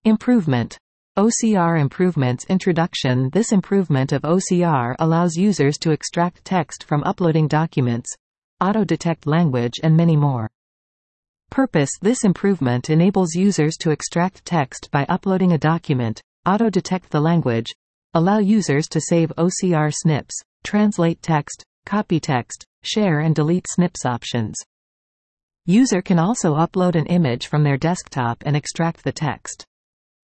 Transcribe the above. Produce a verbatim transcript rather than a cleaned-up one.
Improvement. O C R improvements introduction. This improvement of O C R allows users to extract text from uploading documents, auto-detect language and many more. Purpose. This improvement enables users to extract text by uploading a document, auto-detect the language, allow users to save O C R snips, translate text, copy text, share and delete snips options. User can also upload an image from their desktop and extract the text.